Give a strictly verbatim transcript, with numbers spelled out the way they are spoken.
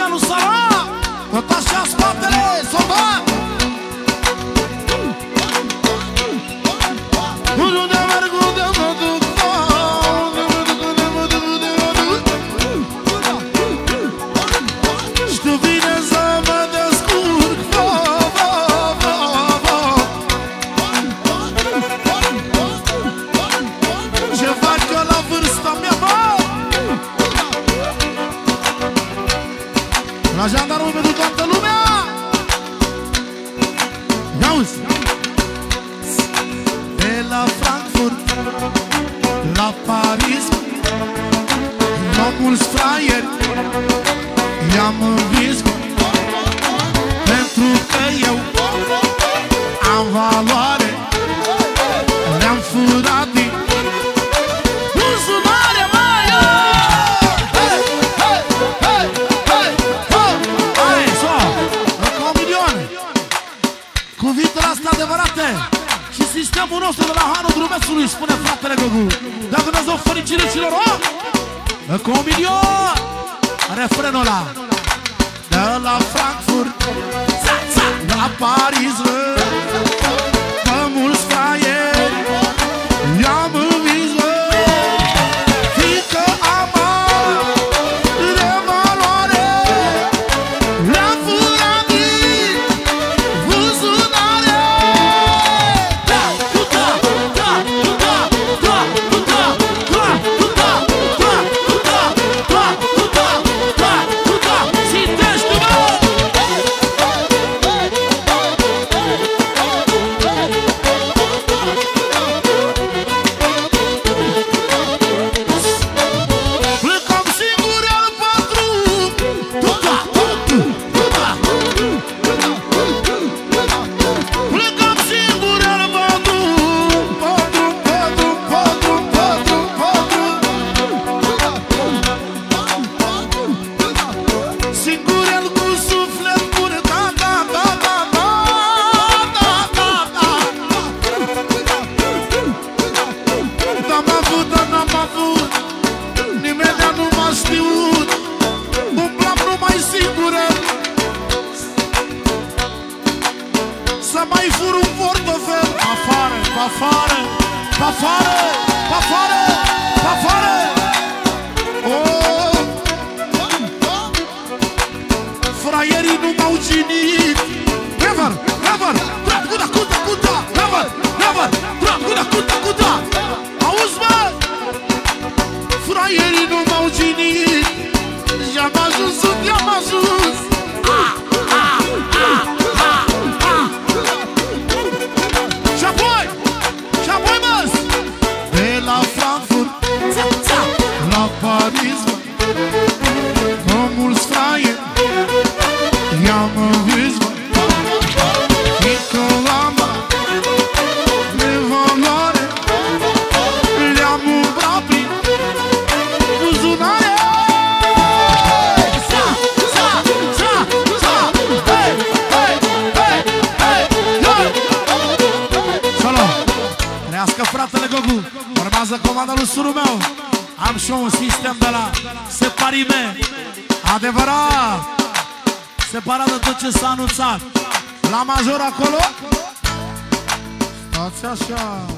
familia lui Sara. Tot așa spatele, soldat. Unde merg, unde mă duc, știu bine să mă descurc, va, va, va, va. Ce fac eu la vârsta mea, bă? La jandarmul pentru toată lumea. Ia-uzi! De la Frankfurt la Paris, la mulți fraieri i-am învins, pentru că eu am valoare. Le-am furat din buzunare, mai. Hei, hei, hei, hei, hei. Hai, so, încă un milion. Cuvintele astea adevărate și sistemul nostru de la Hanul Drumețului, spune fratele Gogu. Dacă Dumnezeu fericire și lor, încă un milion. Refrenul ăla. De la Frankfurt la Paris, pe mulți fraieri i-am învins, fiindcă am de valoare. Le-am furat din buzunare. Da, da, da, da, da, da, da, da, da, da, da, da, da, citește-mă! Plecam singur el pe drum. Da, da, da. Plecam singur el pe drum. Pe drum, pe drum, pe drum, pe drum, pe drum. Singur el cu suflet bun. Da, da, da, da, da, da, da, da. N-am avut, dar n-am avut, nimeni nu m-a știut. Umblam numai singură, să mai fur un portofel. Afară, afară, afară, afară, afară. Oh! Fraierii nu m-au ginit. Never, never, drag, guda, guda, guda. Never, never, drag, guda, guda, guda. Auzi, mă? Fraierii nu m-au ginit. I-am ajuns unde am ajuns. Ah, ah, ah, ah, ah. Și apoi, și apoi, mă, de la Frankfurt la Paris, pe mulți fraieri i-am învins, fiindcă am de valoare. Le-am umbrat prin buzunare. Sa, sa, sa, sa. Hei, hei, hei, hei, hei. Salut! Trăiască fratele Gogu. Urmează comanda lui surul meu. Am și un sistem de la separime. Adevărat! Separat de tot ce s-a anunțat. La major acolo. Stați așa.